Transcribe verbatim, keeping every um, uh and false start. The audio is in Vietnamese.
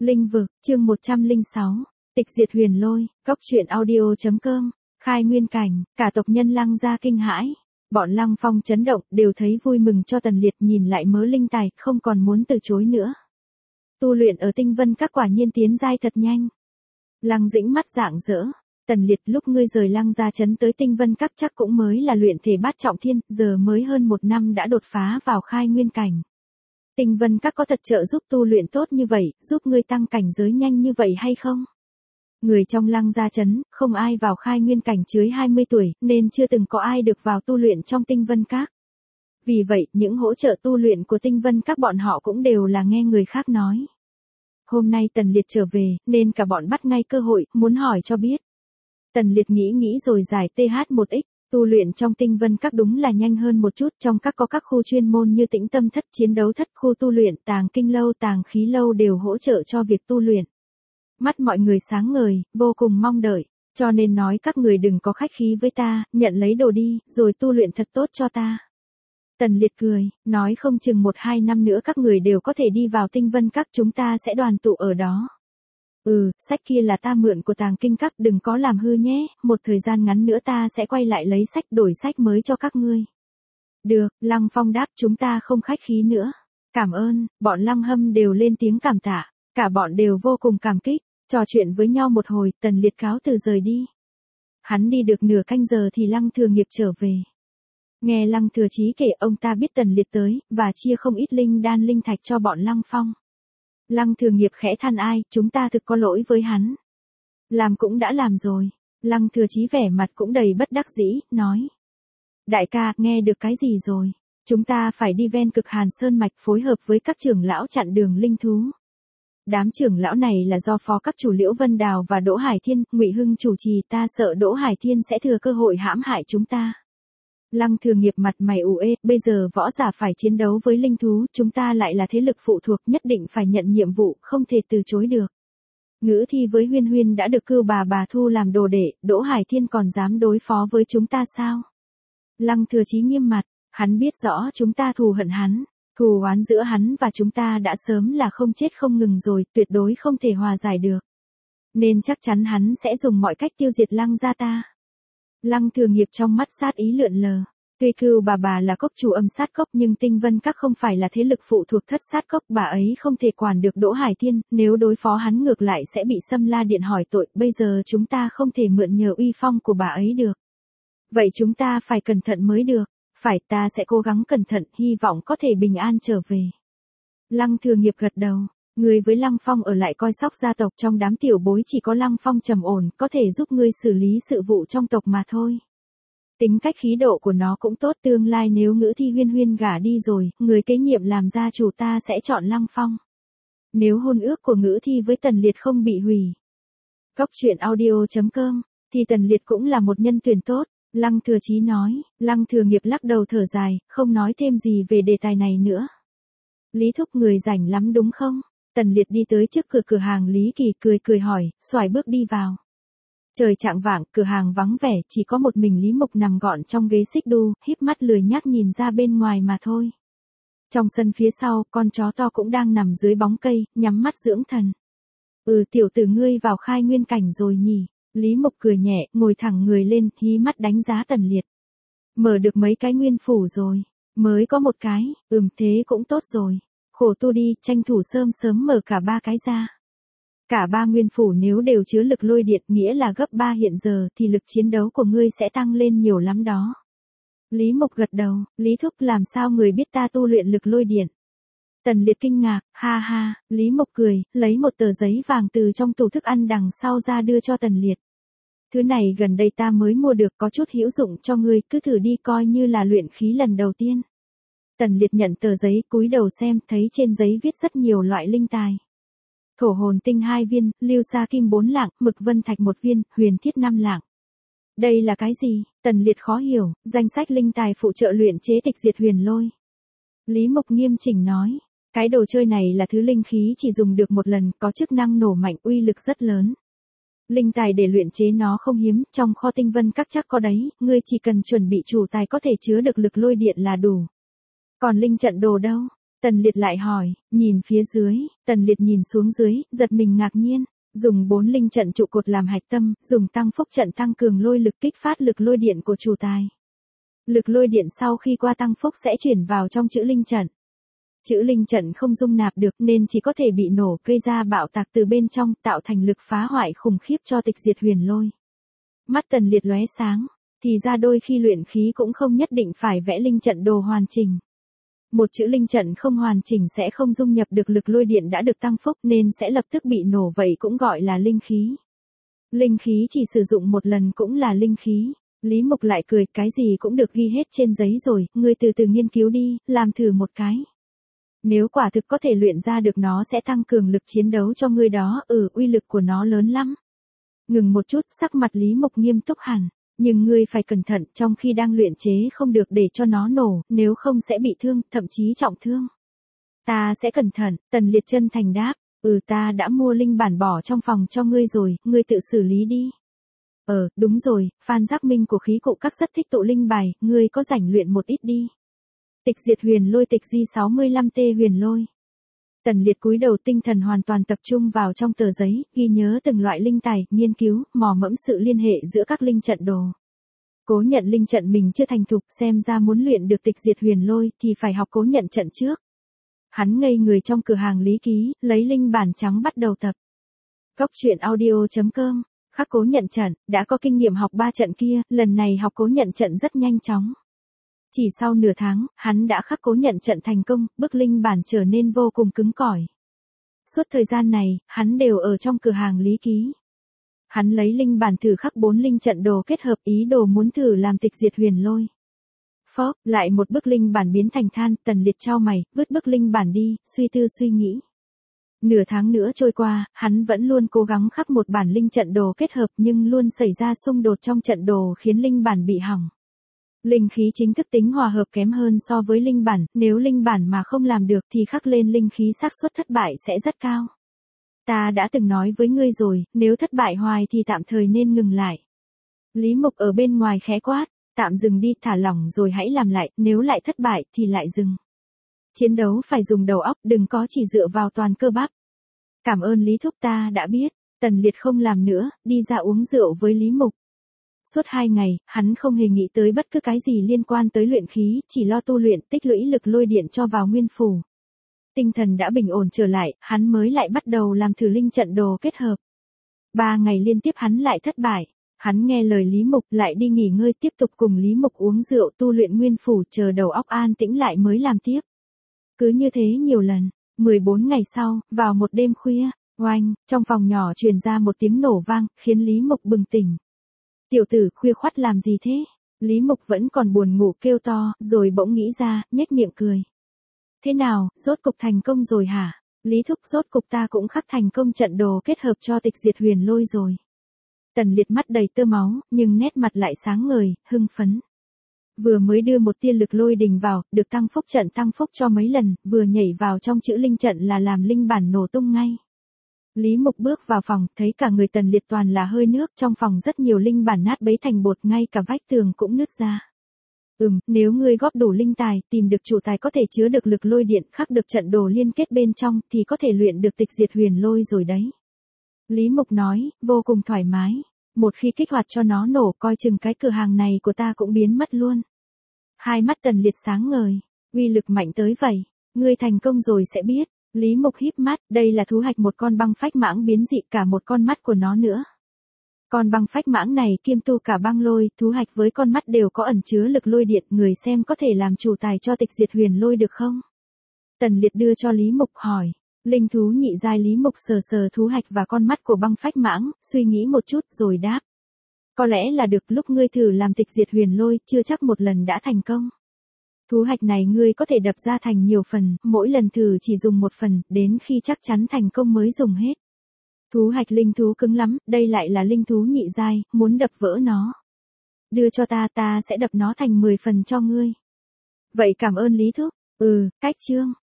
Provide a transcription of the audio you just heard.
Linh vực, chương một trăm lẻ sáu, tịch diệt huyền lôi, cốc truyện audio.com, khai nguyên cảnh, cả tộc nhân Lăng gia kinh hãi. Bọn Lăng Phong chấn động, đều thấy vui mừng cho Tần Liệt, nhìn lại mớ linh tài, không còn muốn từ chối nữa. Tu luyện ở Tinh Vân Các quả nhiên tiến giai thật nhanh. Lăng Dĩnh mắt rạng rỡ. Tần Liệt, lúc ngươi rời Lăng gia trấn tới Tinh Vân Các chắc cũng mới là luyện thể bát trọng thiên, giờ mới hơn một năm đã đột phá vào khai nguyên cảnh. Tinh Vân Các có thật trợ giúp tu luyện tốt như vậy, giúp ngươi tăng cảnh giới nhanh như vậy hay không? Người trong Lăng gia trấn, không ai vào khai nguyên cảnh dưới hai mươi tuổi, nên chưa từng có ai được vào tu luyện trong Tinh Vân Các. Vì vậy, những hỗ trợ tu luyện của Tinh Vân Các bọn họ cũng đều là nghe người khác nói. Hôm nay Tần Liệt trở về, nên cả bọn bắt ngay cơ hội, muốn hỏi cho biết. Tần Liệt nghĩ nghĩ rồi giải T H một X, tu luyện trong Tinh Vân Các đúng là nhanh hơn một chút, trong các có các khu chuyên môn như Tĩnh Tâm Thất, Chiến Đấu Thất, khu tu luyện, Tàng Kinh Lâu, Tàng Khí Lâu đều hỗ trợ cho việc tu luyện. Mắt mọi người sáng ngời, vô cùng mong đợi, cho nên nói các người đừng có khách khí với ta, nhận lấy đồ đi, rồi tu luyện thật tốt cho ta. Tần Liệt cười, nói không chừng một hai năm nữa các người đều có thể đi vào Tinh Vân Các, chúng ta sẽ đoàn tụ ở đó. Ừ, sách kia là ta mượn của Tàng Kinh Các, đừng có làm hư nhé, một thời gian ngắn nữa ta sẽ quay lại lấy sách đổi sách mới cho các ngươi. Được, Lăng Phong đáp, chúng ta không khách khí nữa. Cảm ơn, bọn Lăng Hâm đều lên tiếng cảm tạ, cả bọn đều vô cùng cảm kích, trò chuyện với nhau một hồi, Tần Liệt cáo từ rời đi. Hắn đi được nửa canh giờ thì Lăng Thừa Nghiệp trở về. Nghe Lăng Thừa Chí kể, ông ta biết Tần Liệt tới, và chia không ít linh đan linh thạch cho bọn Lăng Phong. Lăng Thừa Nghiệp khẽ than ai, chúng ta thực có lỗi với hắn. Làm cũng đã làm rồi. Lăng Thừa Chí vẻ mặt cũng đầy bất đắc dĩ, nói. Đại ca, nghe được cái gì rồi? Chúng ta phải đi ven Cực Hàn Sơn Mạch phối hợp với các trưởng lão chặn đường linh thú. Đám trưởng lão này là do phó các chủ Liễu Vân Đào và Đỗ Hải Thiên, Ngụy Hưng chủ trì, ta sợ Đỗ Hải Thiên sẽ thừa cơ hội hãm hại chúng ta. Lăng Thừa Nghiệp mặt mày ủ ê, bây giờ võ giả phải chiến đấu với linh thú, chúng ta lại là thế lực phụ thuộc, nhất định phải nhận nhiệm vụ, không thể từ chối được. Ngữ Thi với Huyên Huyên đã được cưu bà bà thu làm đồ đệ, Đỗ Hải Thiên còn dám đối phó với chúng ta sao? Lăng Thừa Chí nghiêm mặt, hắn biết rõ chúng ta thù hận hắn, thù oán giữa hắn và chúng ta đã sớm là không chết không ngừng rồi, tuyệt đối không thể hòa giải được. Nên chắc chắn hắn sẽ dùng mọi cách tiêu diệt Lăng gia ta. Lăng Thừa Nghiệp trong mắt sát ý lượn lờ. Tuy cưu bà bà là cốc chủ âm sát cốc, nhưng Tinh Vân Các không phải là thế lực phụ thuộc thất sát cốc, bà ấy không thể quản được Đỗ Hải Thiên, nếu đối phó hắn ngược lại sẽ bị Sâm La Điện hỏi tội, bây giờ chúng ta không thể mượn nhờ uy phong của bà ấy được. Vậy chúng ta phải cẩn thận mới được. Phải, ta sẽ cố gắng cẩn thận, hy vọng có thể bình an trở về. Lăng Thừa Nghiệp gật đầu. Người với Lăng Phong ở lại coi sóc gia tộc, trong đám tiểu bối chỉ có Lăng Phong trầm ổn, có thể giúp ngươi xử lý sự vụ trong tộc mà thôi. Tính cách khí độ của nó cũng tốt, tương lai nếu Ngữ Thi Huyên Huyên gả đi rồi, người kế nhiệm làm gia chủ ta sẽ chọn Lăng Phong. Nếu hôn ước của Ngữ Thi với Tần Liệt không bị hủy. Cốc truyện audio.com, thì Tần Liệt cũng là một nhân tuyển tốt. Lăng Thừa Chí nói, Lăng Thừa Nghiệp lắc đầu thở dài, không nói thêm gì về đề tài này nữa. Lý Thúc, người rảnh lắm đúng không? Tần Liệt đi tới trước cửa cửa hàng Lý Kỳ, cười cười hỏi, xoài bước đi vào. Trời chạng vạng, cửa hàng vắng vẻ, chỉ có một mình Lý Mục nằm gọn trong ghế xích đu, híp mắt lười nhác nhìn ra bên ngoài mà thôi. Trong sân phía sau, con chó to cũng đang nằm dưới bóng cây, nhắm mắt dưỡng thần. Ừ, tiểu tử ngươi vào khai nguyên cảnh rồi nhỉ? Lý Mục cười nhẹ, ngồi thẳng người lên, hí mắt đánh giá Tần Liệt. Mở được mấy cái nguyên phủ rồi. Mới có một cái, ừm thế cũng tốt rồi. Khổ tu đi, tranh thủ sớm sớm mở cả ba cái ra. Cả ba nguyên phủ nếu đều chứa lực lôi điện, nghĩa là gấp ba hiện giờ, thì lực chiến đấu của ngươi sẽ tăng lên nhiều lắm đó. Lý Mục gật đầu, Lý Thúc, làm sao người biết ta tu luyện lực lôi điện? Tần Liệt kinh ngạc, ha ha, Lý Mục cười, lấy một tờ giấy vàng từ trong tủ thức ăn đằng sau ra đưa cho Tần Liệt. Thứ này gần đây ta mới mua được, có chút hữu dụng cho ngươi, cứ thử đi, coi như là luyện khí lần đầu tiên. Tần Liệt nhận tờ giấy, cúi đầu xem, thấy trên giấy viết rất nhiều loại linh tài. Thổ hồn tinh hai viên, lưu sa kim bốn lạng, mực vân thạch một viên, huyền thiết năm lạng. Đây là cái gì? Tần Liệt khó hiểu, danh sách linh tài phụ trợ luyện chế tịch diệt huyền lôi. Lý Mục nghiêm chỉnh nói, cái đồ chơi này là thứ linh khí chỉ dùng được một lần, có chức năng nổ mạnh, uy lực rất lớn. Linh tài để luyện chế nó không hiếm, trong kho Tinh Vân Các chắc có đấy, ngươi chỉ cần chuẩn bị chủ tài có thể chứa được lực lôi điện là đủ. Còn linh trận đồ đâu? Tần Liệt lại hỏi, nhìn phía dưới, Tần Liệt nhìn xuống dưới, giật mình ngạc nhiên. Dùng bốn linh trận trụ cột làm hạch tâm, dùng tăng phúc trận tăng cường lôi lực kích phát lực lôi điện của chủ tài. Lực lôi điện sau khi qua tăng phúc sẽ chuyển vào trong chữ linh trận. Chữ linh trận không dung nạp được nên chỉ có thể bị nổ gây ra bạo tạc từ bên trong, tạo thành lực phá hoại khủng khiếp cho tịch diệt huyền lôi. Mắt Tần Liệt lóe sáng, thì ra đôi khi luyện khí cũng không nhất định phải vẽ linh trận đồ hoàn chỉnh. Một chữ linh trận không hoàn chỉnh sẽ không dung nhập được lực lôi điện đã được tăng phúc nên sẽ lập tức bị nổ, vậy cũng gọi là linh khí. Linh khí chỉ sử dụng một lần cũng là linh khí. Lý Mục lại cười, cái gì cũng được ghi hết trên giấy rồi, ngươi từ từ nghiên cứu đi, làm thử một cái. Nếu quả thực có thể luyện ra được nó sẽ tăng cường lực chiến đấu cho ngươi đó, ừ, uy lực của nó lớn lắm. Ngừng một chút, sắc mặt Lý Mục nghiêm túc hẳn. Nhưng ngươi phải cẩn thận, trong khi đang luyện chế không được để cho nó nổ, nếu không sẽ bị thương, thậm chí trọng thương. Ta sẽ cẩn thận, Tần Liệt chân thành đáp, ừ ta đã mua linh bản bỏ trong phòng cho ngươi rồi, ngươi tự xử lý đi. Ờ, đúng rồi, Phan Giác Minh của khí cụ các rất thích tụ linh bài, ngươi có rảnh luyện một ít đi. Tịch diệt huyền lôi tịch di sáu mươi lăm T huyền lôi. Tần Liệt cúi đầu, tinh thần hoàn toàn tập trung vào trong tờ giấy, ghi nhớ từng loại linh tài, nghiên cứu, mò mẫm sự liên hệ giữa các linh trận đồ. Cố nhận linh trận mình chưa thành thục, xem ra muốn luyện được tịch diệt huyền lôi thì phải học cố nhận trận trước. Hắn ngây người trong cửa hàng lý ký, lấy linh bản trắng bắt đầu tập. Góc truyện audio chấm com, khắc cố nhận trận, đã có kinh nghiệm học ba trận kia, lần này học cố nhận trận rất nhanh chóng. Chỉ sau nửa tháng, hắn đã khắc cố nhận trận thành công, bức linh bản trở nên vô cùng cứng cỏi. Suốt thời gian này, hắn đều ở trong cửa hàng lý ký. Hắn lấy linh bản thử khắc bốn linh trận đồ kết hợp, ý đồ muốn thử làm tịch diệt huyền lôi. Phóp, lại một bức linh bản biến thành than, Tần Liệt chau mày, vứt bức linh bản đi, suy tư suy nghĩ. Nửa tháng nữa trôi qua, hắn vẫn luôn cố gắng khắc một bản linh trận đồ kết hợp nhưng luôn xảy ra xung đột trong trận đồ khiến linh bản bị hỏng. Linh khí chính thức tính hòa hợp kém hơn so với linh bản, nếu linh bản mà không làm được thì khắc lên linh khí xác suất thất bại sẽ rất cao. Ta đã từng nói với ngươi rồi, nếu thất bại hoài thì tạm thời nên ngừng lại. Lý Mục ở bên ngoài khẽ quát, tạm dừng đi, thả lỏng rồi hãy làm lại, nếu lại thất bại thì lại dừng. Chiến đấu phải dùng đầu óc, đừng có chỉ dựa vào toàn cơ bắp. Cảm ơn Lý thúc, ta đã biết. Tần Liệt không làm nữa, đi ra uống rượu với Lý Mục. Suốt hai ngày, hắn không hề nghĩ tới bất cứ cái gì liên quan tới luyện khí, chỉ lo tu luyện, tích lũy lực lôi điện cho vào nguyên phủ. Tinh thần đã bình ổn trở lại, hắn mới lại bắt đầu làm thử linh trận đồ kết hợp. Ba ngày liên tiếp hắn lại thất bại. Hắn nghe lời Lý Mục, lại đi nghỉ ngơi, tiếp tục cùng Lý Mục uống rượu tu luyện nguyên phủ, chờ đầu óc an tĩnh lại mới làm tiếp. Cứ như thế nhiều lần. mười bốn ngày sau, vào một đêm khuya, oanh, trong phòng nhỏ truyền ra một tiếng nổ vang, khiến Lý Mục bừng tỉnh. Tiểu tử khuya khoắt làm gì thế? Lý Mục vẫn còn buồn ngủ kêu to, rồi bỗng nghĩ ra, nhếch miệng cười. Thế nào, rốt cục thành công rồi hả? Lý thúc, rốt cục ta cũng khắc thành công trận đồ kết hợp cho tịch diệt huyền lôi rồi. Tần Liệt mắt đầy tơ máu, nhưng nét mặt lại sáng ngời, hưng phấn. Vừa mới đưa một tia lực lôi đình vào, được tăng phúc trận tăng phúc cho mấy lần, vừa nhảy vào trong chữ linh trận là làm linh bản nổ tung ngay. Lý Mục bước vào phòng, thấy cả người Tần Liệt toàn là hơi nước, trong phòng rất nhiều linh bản nát bấy thành bột, ngay cả vách tường cũng nứt ra. Ừm, nếu ngươi góp đủ linh tài, tìm được chủ tài có thể chứa được lực lôi điện, khắc được trận đồ liên kết bên trong, thì có thể luyện được tịch diệt huyền lôi rồi đấy. Lý Mục nói, vô cùng thoải mái. Một khi kích hoạt cho nó nổ, coi chừng cái cửa hàng này của ta cũng biến mất luôn. Hai mắt Tần Liệt sáng ngời, uy lực mạnh tới vậy, ngươi thành công rồi sẽ biết. Lý Mục híp mắt, đây là thú hạch một con băng phách mãng biến dị, cả một con mắt của nó nữa. Con băng phách mãng này kiêm tu cả băng lôi, thú hạch với con mắt đều có ẩn chứa lực lôi điện, người xem có thể làm chủ tài cho tịch diệt huyền lôi được không? Tần Liệt đưa cho Lý Mục hỏi. Linh thú nhị giai. Lý Mục sờ sờ thú hạch và con mắt của băng phách mãng, suy nghĩ một chút rồi đáp. Có lẽ là được, lúc ngươi thử làm tịch diệt huyền lôi, chưa chắc một lần đã thành công. Thú hạch này ngươi có thể đập ra thành nhiều phần, mỗi lần thử chỉ dùng một phần, đến khi chắc chắn thành công mới dùng hết. Thú hạch linh thú cứng lắm, đây lại là linh thú nhị giai, muốn đập vỡ nó. Đưa cho ta, ta sẽ đập nó thành mười phần cho ngươi. Vậy cảm ơn Lý thúc. Ừ, cách chương.